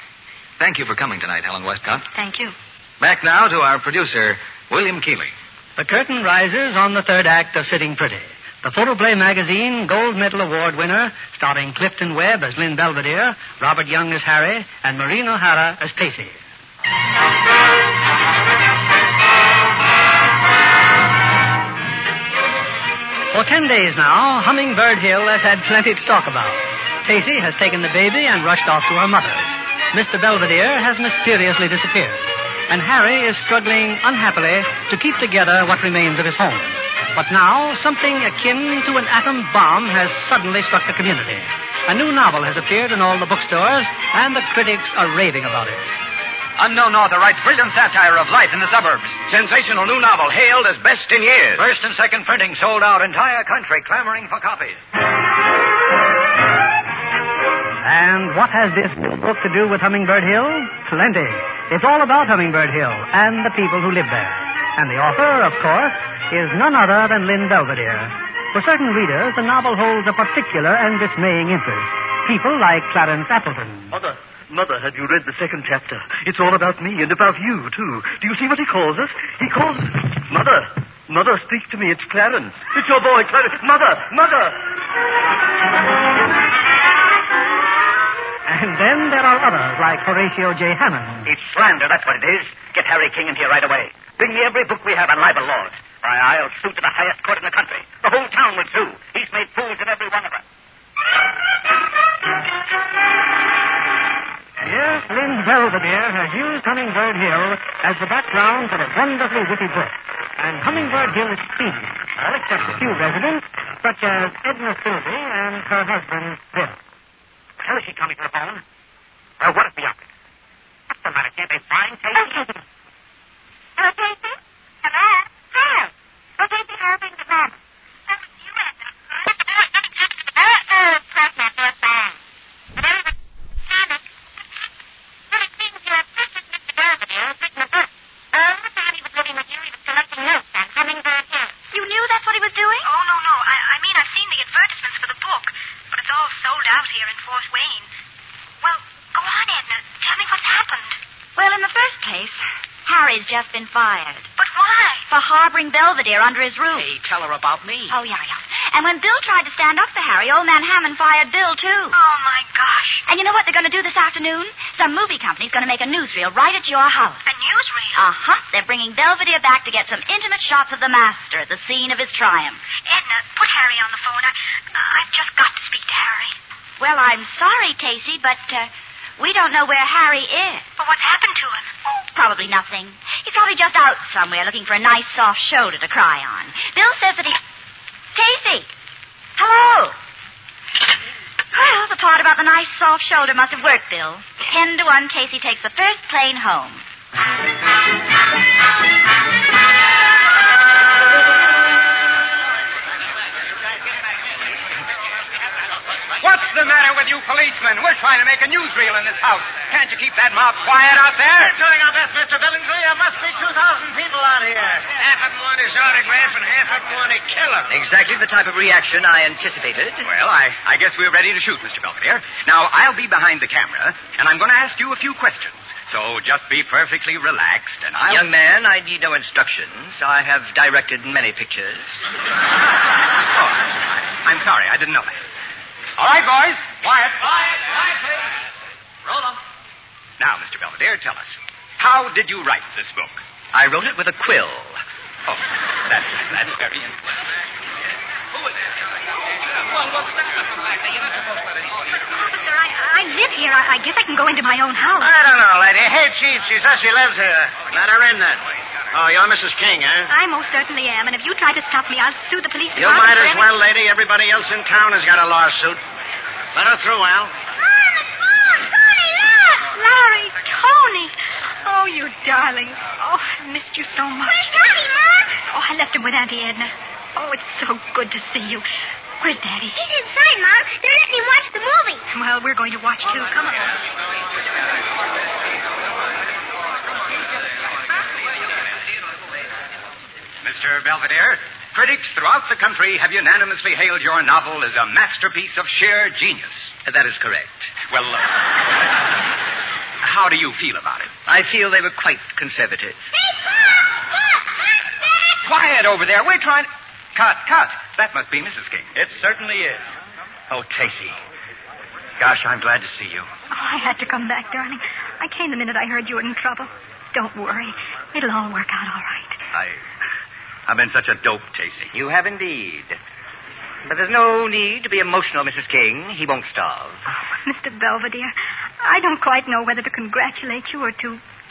Thank you for coming tonight, Helen Westcott. Thank you. Back now to our producer, William Keeley. The curtain rises on the third act of Sitting Pretty. The Photoplay Magazine Gold Medal Award winner, starring Clifton Webb as Lynn Belvedere, Robert Young as Harry, and Maureen O'Hara as Tacey. For 10 days now, Hummingbird Hill has had plenty to talk about. Tacey has taken the baby and rushed off to her mother's. Mr. Belvedere has mysteriously disappeared. And Harry is struggling unhappily to keep together what remains of his home. But now, something akin to an atom bomb has suddenly struck the community. A new novel has appeared in all the bookstores, and the critics are raving about it. Unknown author writes brilliant satire of life in the suburbs. Sensational new novel hailed as best in years. First and second printing sold out. Entire country clamoring for copies. And what has this book to do with Hummingbird Hill? Plenty. It's all about Hummingbird Hill and the people who live there. And the author, of course, is none other than Lynn Belvedere. For certain readers, the novel holds a particular and dismaying interest. People like Clarence Appleton. Mother, have you read the second chapter? It's all about me and about you, too. Do you see what he calls us? He calls us... Mother, speak to me. It's Clarence. It's your boy, Clarence. Mother! And then there are others like Horatio J. Hammond. It's slander, that's what it is. Get Harry King in here right away. Bring me every book we have on libel laws. Why, I'll sue to the highest court in the country. The whole town would sue. He's made fools of every one of us. Yes, Lynn Belvedere has used Hummingbird Hill as the background for a wonderfully witty book. And Hummingbird Hill is speedy, all except a few residents, such as Edna Philby and her husband, Bill. How is she coming to the phone? Well, what is the opposite? What's the matter? Can't they find Casey? Hello, Casey? Hello? Hi. Oh, Casey, how are things at home? You knew that's what he was doing? Oh, no. I mean, I've seen the advertisements for the book, but it's all sold out here in Fort Wayne. Well, go on, Edna. Tell me what's happened. Well, in the first case, Harry's just been fired. But why? For harboring Belvedere under his roof. Hey, tell her about me. Oh, yeah. And when Bill tried to stand up for Harry, old man Hammond fired Bill, too. Oh, my gosh. And you know what they're going to do this afternoon? Some movie company's going to make a newsreel right at your house. A newsreel? Uh-huh. They're bringing Belvedere back to get some intimate shots of the master at the scene of his triumph. Edna, put Harry on the phone. I've just got to speak to Harry. Well, I'm sorry, Casey, but we don't know where Harry is. But what's happened to him? Oh, probably nothing. He's probably just out somewhere looking for a nice, soft shoulder to cry on. Bill says that he... Casey! Hello! Well, the part about the nice, soft shoulder must have worked, Bill. 10-1, Casey takes the first plane home. What's the matter with you policemen? We're trying to make a newsreel in this house. Can't you keep that mob quiet out there? We're doing our best, Mr. Billingsley. There must be 2,000 people out here. Half of them want his autograph and half of them want to kill him. Exactly the type of reaction I anticipated. Well, I guess we're ready to shoot, Mr. Belvedere. Now, I'll be behind the camera, and I'm going to ask you a few questions. So just be perfectly relaxed, and I'll... Young man, I need no instructions. I have directed many pictures. I'm sorry, I didn't know that. All right, boys. Quiet, please. Roll them. Now, Mr. Belvedere, tell us, how did you write this book? I wrote it with a quill. Oh, that's very interesting. Who is this? Well, what's that? Officer, I live here. I guess I can go into my own house. I don't know, lady. Hey, Chief, she says she lives here. Let her in, then. Oh, you're Mrs. King, eh? I most certainly am, and if you try to stop me, I'll sue the police You department. might as well, lady. Everybody else in town has got a lawsuit. Let her through, Al. Mom, it's Mom! Tony, look! Larry, Tony. Oh, you darlings. Oh, I missed you so much. Where's Daddy, Mom? Oh, I left him with Auntie Edna. Oh, it's so good to see you. Where's Daddy? He's inside, Mom. They're letting him watch the movie. Well, we're going to watch, too. Come on. Mr. Belvedere, critics throughout the country have unanimously hailed your novel as a masterpiece of sheer genius. That is correct. Well, how do you feel about it? I feel they were quite conservative. Hey, Mom! Look! Look, Dad! Quiet over there. We're trying... Cut. That must be Mrs. King. It certainly is. Oh, Casey. Gosh, I'm glad to see you. Oh, I had to come back, darling. I came the minute I heard you were in trouble. Don't worry. It'll all work out all right. I've been such a dope, Casey. You have indeed. But there's no need to be emotional, Mrs. King. He won't starve. Oh, Mr. Belvedere, I don't quite know whether to congratulate you or to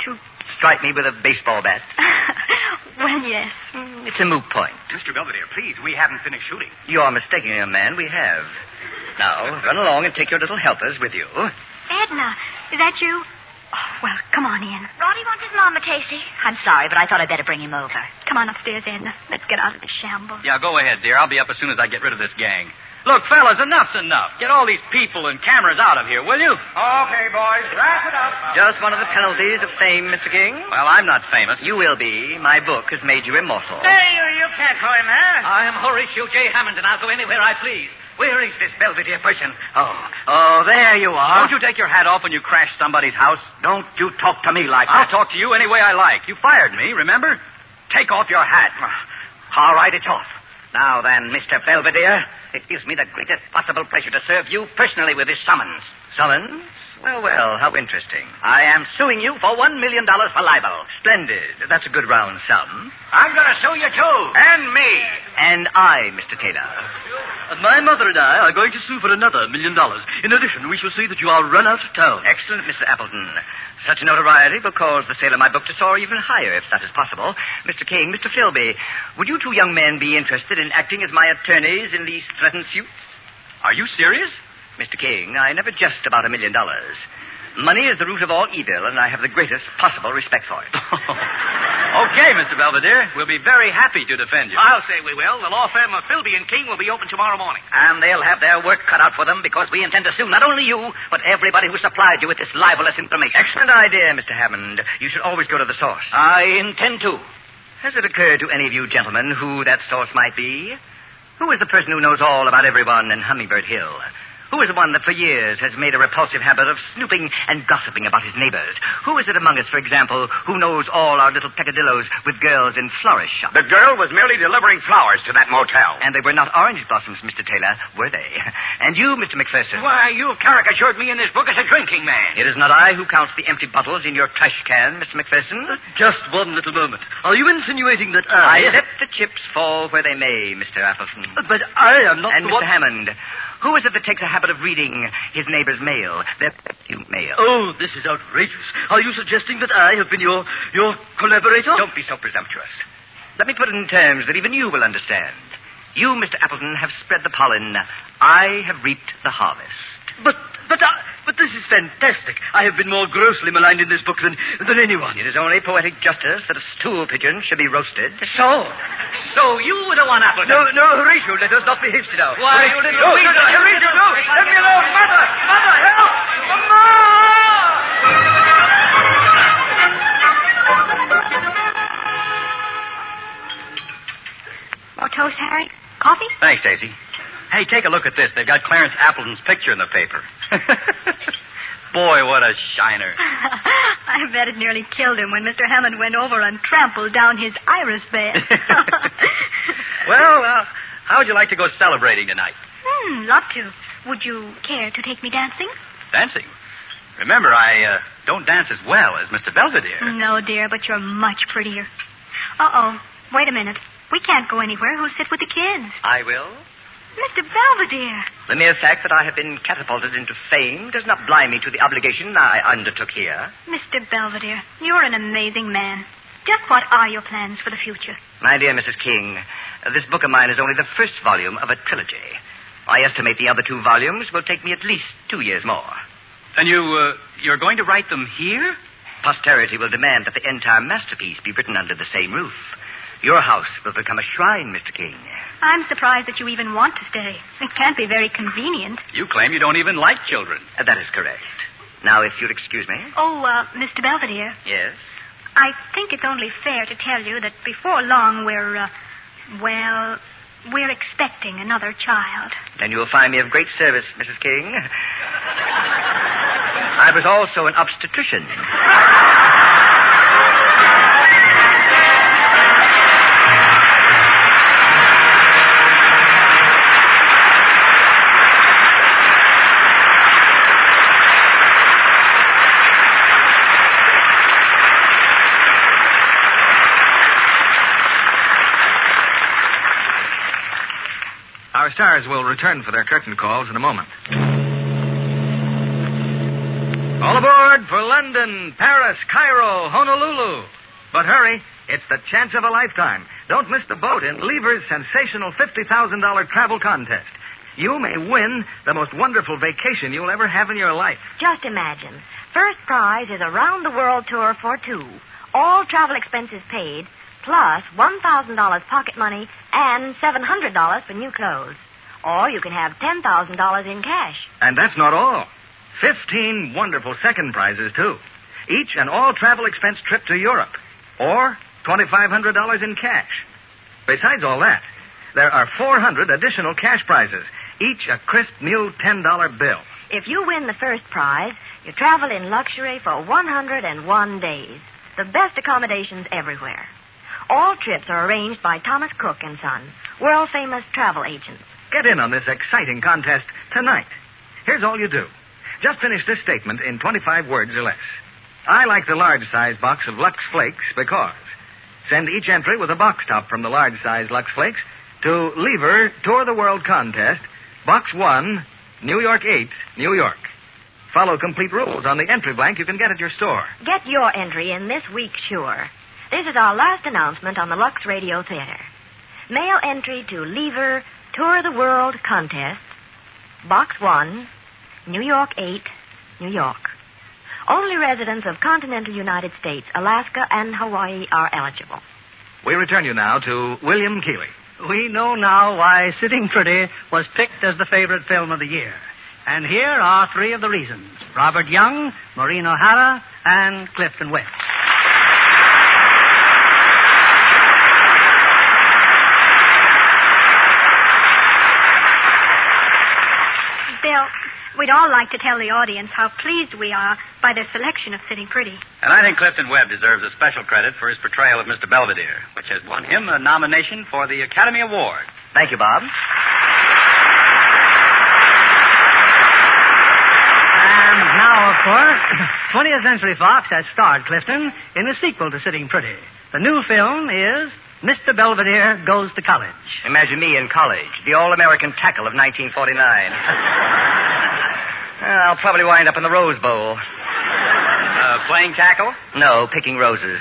Strike me with a baseball bat? Well, yes. It's a moot point. Mr. Belvedere, please, we haven't finished shooting. You are mistaken, young man. We have. Now, run along and take your little helpers with you. Edna, is that you? Oh, well, come on in. Roddy wants his mama, Tacy. I'm sorry, but I thought I'd better bring him over. Come on upstairs, Edna. Let's get out of this shambles. Yeah, go ahead, dear. I'll be up as soon as I get rid of this gang. Look, fellas, enough's enough. Get all these people and cameras out of here, will you? Okay, boys, wrap it up. Just one of the penalties of fame, Mr. King. Well, I'm not famous. You will be. My book has made you immortal. Hey, you can't go in there. I am Horatio J. Hammond, and I'll go anywhere I please. Where is this Belvedere person? Oh, there you are. Don't you take your hat off when you crash somebody's house? Don't you talk to me like I'll that. talk to you any way I like. You fired me, remember? Take off your hat. All right, it's off. Now then, Mr. Belvedere, it gives me the greatest possible pleasure to serve you personally with this summons. Summons? Well, how interesting. I am suing you for $1 million for libel. Splendid. That's a good round sum. I'm going to sue you, too. And me. And I, Mr. Taylor. My mother and I are going to sue for another $1 million. In addition, we shall see that you are run out of town. Excellent, Mr. Appleton. Such notoriety will cause the sale of my book to soar even higher, if that is possible. Mr. King, Mr. Philby, would you two young men be interested in acting as my attorneys in these threatened suits? Are you serious? Mr. King, I never jest about $1 million. Money is the root of all evil, and I have the greatest possible respect for it. Okay, Mr. Belvedere. We'll be very happy to defend you. I'll say we will. The law firm of Philby and King will be open tomorrow morning. And they'll have their work cut out for them because we intend to sue not only you, but everybody who supplied you with this libelous information. Excellent idea, Mr. Hammond. You should always go to the source. I intend to. Has it occurred to any of you gentlemen who that source might be? Who is the person who knows all about everyone in Hummingbird Hill? Who is the one that for years has made a repulsive habit of snooping and gossiping about his neighbors? Who is it among us, for example, who knows all our little peccadillos with girls in florist shops? The girl was merely delivering flowers to that motel. And they were not orange blossoms, Mr. Taylor, were they? And you, Mr. McPherson? Why, you've caricatured me in this book as a drinking man. It is not I who counts the empty bottles in your trash can, Mr. McPherson. Just one little moment. Are you insinuating that I... Let the chips fall where they may, Mr. Appleton. But I am not and the Mr. one... Hammond, who is it that takes a habit of reading his neighbor's mail, their mail? Oh, this is outrageous. Are you suggesting that I have been your collaborator? Don't be so presumptuous. Let me put it in terms that even you will understand. You, Mr. Appleton, have spread the pollen. I have reaped the harvest. But this is fantastic. I have been more grossly maligned in this book than anyone. It is only poetic justice that a stool pigeon should be roasted. So you were the one, Appleton. No, Horatio, let us not be hasty now. Why, you little Horatio, no! Let me alone! Mother, help! Mama! More toast, Harry? Coffee? Thanks, Daisy. Hey, take a look at this. They've got Clarence Appleton's picture in the paper. Boy, what a shiner. I bet it nearly killed him when Mr. Hammond went over and trampled down his iris bed. Well, how would you like to go celebrating tonight? Love to. Would you care to take me dancing? Dancing? Remember, I don't dance as well as Mr. Belvedere. No, dear, but you're much prettier. Uh-oh. Wait a minute. We can't go anywhere. Who'll sit with the kids? I will. Mr. Belvedere. The mere fact that I have been catapulted into fame does not blind me to the obligation I undertook here. Mr. Belvedere, you're an amazing man. Just what are your plans for the future? My dear Mrs. King, this book of mine is only the first volume of a trilogy. I estimate the other 2 volumes will take me at least 2 years more. And you're going to write them here? Posterity will demand that the entire masterpiece be written under the same roof. Your house will become a shrine, Mr. King. I'm surprised that you even want to stay. It can't be very convenient. You claim you don't even like children. That is correct. Now, if you'll excuse me. Oh, Mr. Belvedere. Yes? I think it's only fair to tell you that before long we're expecting another child. Then you will find me of great service, Mrs. King. I was also an obstetrician. Our stars will return for their curtain calls in a moment. All aboard for London, Paris, Cairo, Honolulu. But hurry, it's the chance of a lifetime. Don't miss the boat in Lever's sensational $50,000 travel contest. You may win the most wonderful vacation you'll ever have in your life. Just imagine. First prize is a round-the-world tour for two. All travel expenses paid, plus $1,000 pocket money and $700 for new clothes. Or you can have $10,000 in cash. And that's not all. 15 wonderful second prizes, too. Each an all-travel expense trip to Europe. Or $2,500 in cash. Besides all that, there are 400 additional cash prizes, each a crisp new $10 bill. If you win the first prize, you travel in luxury for 101 days. The best accommodations everywhere. All trips are arranged by Thomas Cook & Son, world-famous travel agents. Get in on this exciting contest tonight. Here's all you do. Just finish this statement in 25 words or less. I like the large-size box of Lux Flakes because. Send each entry with a box top from the large-size Lux Flakes to Lever Tour the World Contest, Box 1, New York 8, New York. Follow complete rules on the entry blank you can get at your store. Get your entry in this week, sure. This is our last announcement on the Lux Radio Theater. Mail entry to Lever Tour the World Contest, Box 1, New York 8, New York. Only residents of continental United States, Alaska, and Hawaii are eligible. We return you now to William Keighley. We know now why Sitting Pretty was picked as the favorite film of the year. And here are three of the reasons. Robert Young, Maureen O'Hara, and Clifton Webb. Bill, we'd all like to tell the audience how pleased we are by their selection of Sitting Pretty. And I think Clifton Webb deserves a special credit for his portrayal of Mr. Belvedere, which has won him a nomination for the Academy Award. Thank you, Bob. And now, of course, 20th Century Fox has starred Clifton in a sequel to Sitting Pretty. The new film is Mr. Belvedere Goes to College. Imagine me in college, the all-American tackle of 1949. I'll probably wind up in the Rose Bowl. Playing tackle? No, picking roses.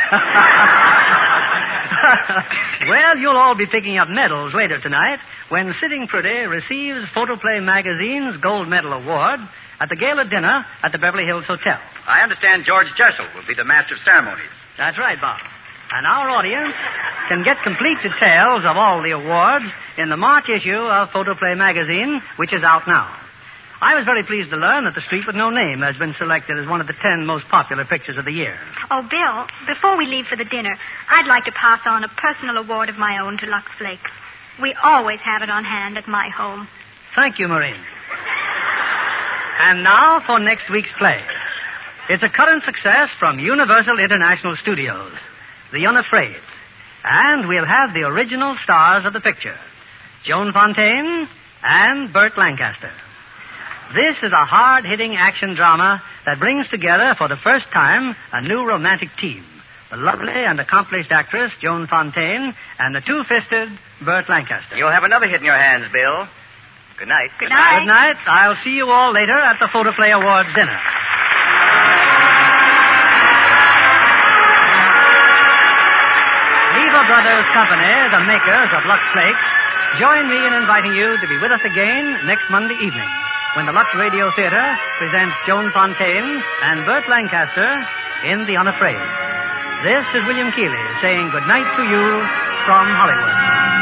Well, you'll all be picking up medals later tonight when Sitting Pretty receives Photoplay Magazine's Gold Medal Award at the gala dinner at the Beverly Hills Hotel. I understand George Jessel will be the master of ceremonies. That's right, Bob. And our audience can get complete details of all the awards in the March issue of Photoplay Magazine, which is out now. I was very pleased to learn that The Street with No Name has been selected as one of the 10 most popular pictures of the year. Oh, Bill, before we leave for the dinner, I'd like to pass on a personal award of my own to Lux Flakes. We always have it on hand at my home. Thank you, Maureen. And now for next week's play. It's a current success from Universal International Studios, The Unafraid. And we'll have the original stars of the picture, Joan Fontaine and Burt Lancaster. This is a hard-hitting action drama that brings together for the first time a new romantic team. The lovely and accomplished actress, Joan Fontaine, and the two-fisted Burt Lancaster. You'll have another hit in your hands, Bill. Good night. Good night. Good night. I'll see you all later at the Photoplay Awards dinner. Lever Brothers Company, the makers of Lux Flakes, join me in inviting you to be with us again next Monday evening when the Lux Radio Theater presents Joan Fontaine and Burt Lancaster in The Unafraid. This is William Keighley saying good night to you from Hollywood.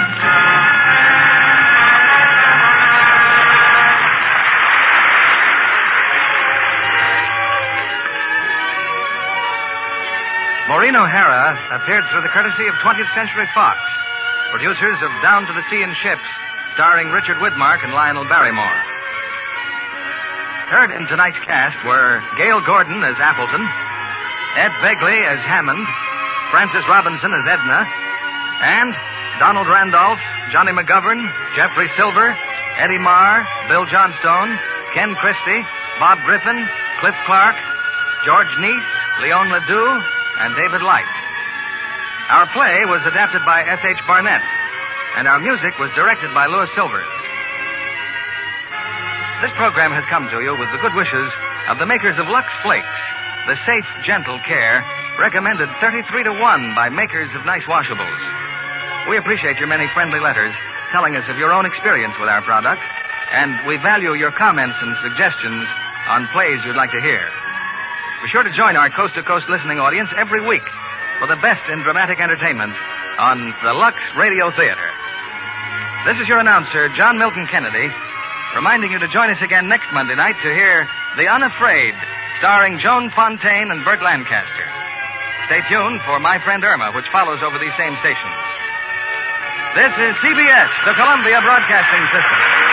Maureen O'Hara appeared through the courtesy of 20th Century Fox, producers of Down to the Sea in Ships, starring Richard Widmark and Lionel Barrymore. Heard in tonight's cast were Gail Gordon as Appleton, Ed Begley as Hammond, Frances Robinson as Edna, and Donald Randolph, Johnny McGovern, Jeffrey Silver, Eddie Marr, Bill Johnstone, Ken Christie, Bob Griffin, Cliff Clark, George Neese, Leon Ledoux, and David Light. Our play was adapted by S.H. Barnett, and our music was directed by Louis Silvers. This program has come to you with the good wishes of the makers of Lux Flakes, the safe, gentle care recommended 33 to 1 by makers of nice washables. We appreciate your many friendly letters telling us of your own experience with our product, and we value your comments and suggestions on plays you'd like to hear. Be sure to join our coast-to-coast listening audience every week for the best in dramatic entertainment on the Lux Radio Theater. This is your announcer, John Milton Kennedy, reminding you to join us again next Monday night to hear The Unafraid, starring Joan Fontaine and Burt Lancaster. Stay tuned for My Friend Irma, which follows over these same stations. This is CBS, the Columbia Broadcasting System.